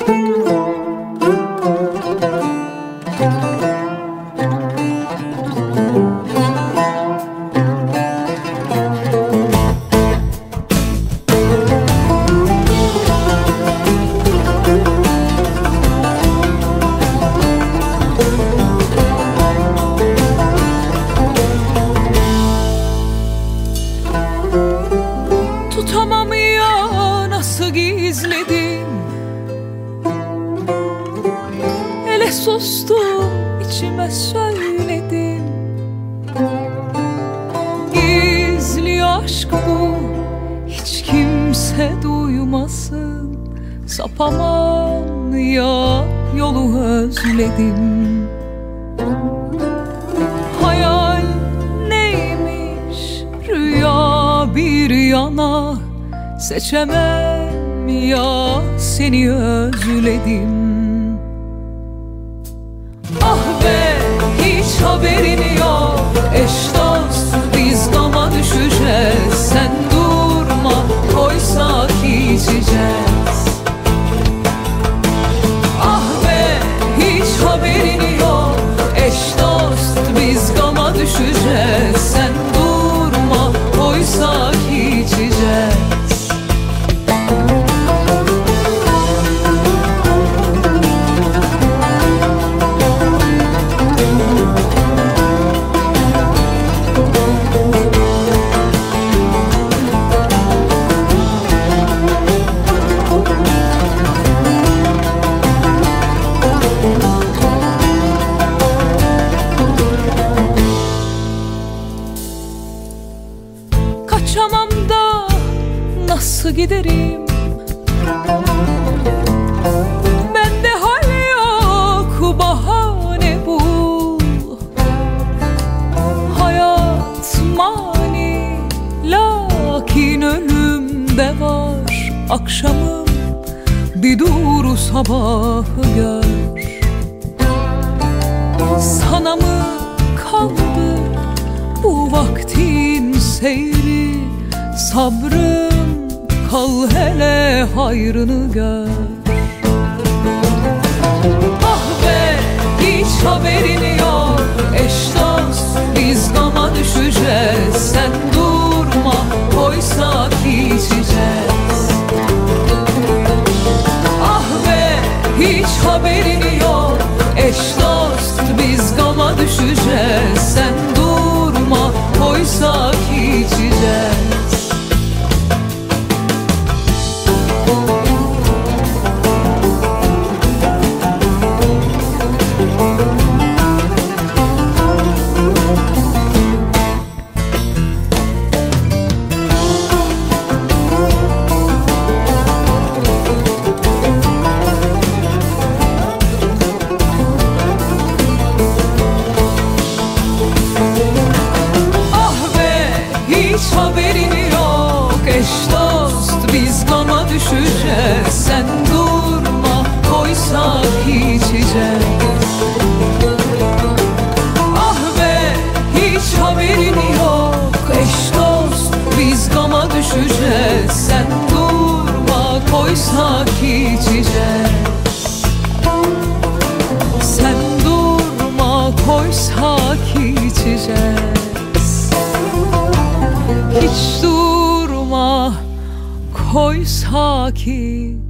Tutamam ya, nasıl gizledim, ele sustum, içime söyledim. Gizli aşk bu, hiç kimse duymasın. Sapamam ya, yolu özledim. Hayal neymiş, rüya bir yana, seçemem ya, seni özledim. Ah be, hiç haberin yok, eş dost biz gama düşeceğiz. Sen durma, koysak içeceğiz. Ah be, hiç haberin yok, eş dost biz gama düşeceğiz. Sen durma, koysak içeceğiz. Kaçamam da nasıl giderim, bende hal yok, bahane bul. Hayat mani, lakin ölümde var. Akşamım bir dur, sabahı gör. Sana mı kaldı bu vaktin seyri, sabrım kal hele, hayrını gör. Ah be, hiç haberin yok, eş dost biz gama düşeceğiz. Sen durma, koysak içeceğiz. Ah be, hiç haberin yok, eş dost biz gama düşeceğiz. Sen durma, koysak içeceğiz. Hiç haberin yok, eş dost biz gama düşeceğiz. Sen durma, koysak içeceğiz. Ah be, hiç haberin yok, eş dost biz gama düşeceğiz. Sen durma, koysak içeceğiz. Sen durma, koysak içeceğiz. Hiç durma, koysak içeceğiz.